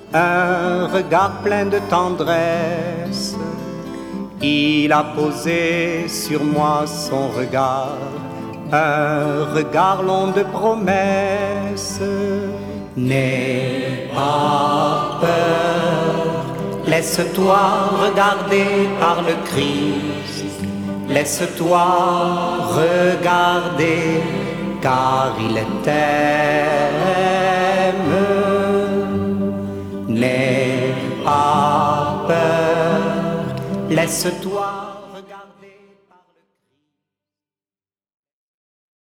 un regard plein de tendresse. Il a posé sur moi son regard, un regard long de promesses. N'aie pas peur, laisse-toi regarder par le Christ. Laisse-toi regarder, car il t'aime. N'aie pas peur, laisse-toi